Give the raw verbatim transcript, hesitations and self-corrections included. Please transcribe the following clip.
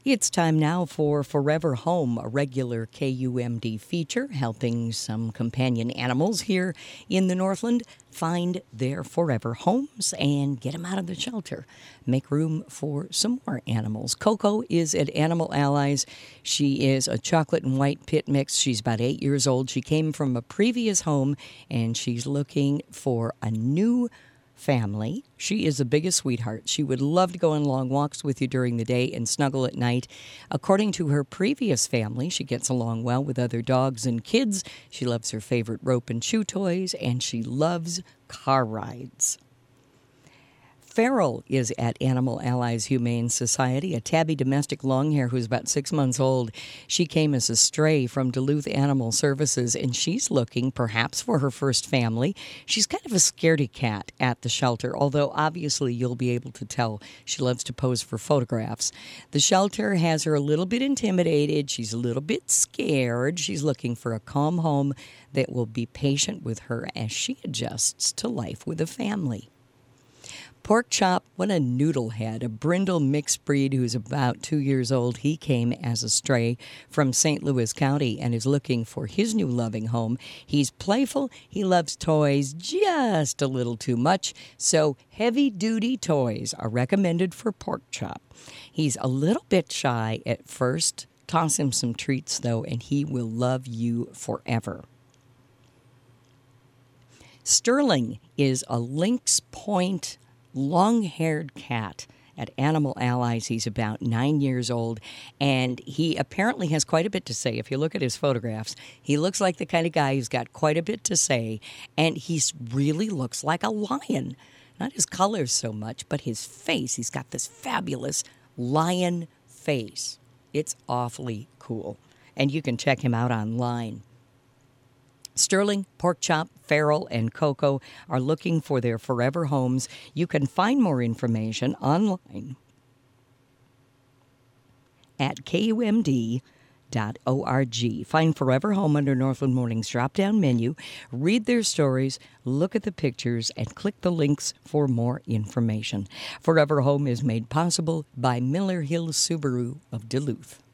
It's time now for Forever Home, a regular K U M D feature helping some companion animals here in the Northland find their forever homes and get them out of the shelter. Make room for some more animals. Coco is at Animal Allies. She is a chocolate and white pit mix. She's about eight years old. She came from a previous home and she's looking for a new family. She is the biggest sweetheart. She would love to go on long walks with you during the day and snuggle at night. According to her previous family, she gets along well with other dogs and kids. She loves her favorite rope and chew toys, and she loves car rides. Farrell is at Animal Allies Humane Society, a tabby domestic longhair who's about six months old. She came as a stray from Duluth Animal Services, and she's looking perhaps for her first family. She's kind of a scaredy cat at the shelter, although obviously you'll be able to tell she loves to pose for photographs. The shelter has her a little bit intimidated. She's a little bit scared. She's looking for a calm home that will be patient with her as she adjusts to life with a family. Pork Chop, what a noodle head, a brindle mixed breed who's about two years old. He came as a stray from Saint Louis County and is looking for his new loving home. He's playful. He loves toys just a little too much, so heavy-duty toys are recommended for Pork Chop. He's a little bit shy at first. Toss him some treats, though, and he will love you forever. Sterling is a Lynx Point long-haired cat at Animal Allies. He's about nine years old, and he apparently has quite a bit to say. If you look at his photographs, he looks like the kind of guy who's got quite a bit to say, and he really looks like a lion. Not his colors so much, but his face. He's got this fabulous lion face. It's awfully cool, and you can check him out online. Sterling, Pork Chop, Farrell, and Coco are looking for their forever homes. You can find more information online at K U M D dot org. Find Forever Home under Northland Morning's drop-down menu. Read their stories, look at the pictures, and click the links for more information. Forever Home is made possible by Miller Hill Subaru of Duluth.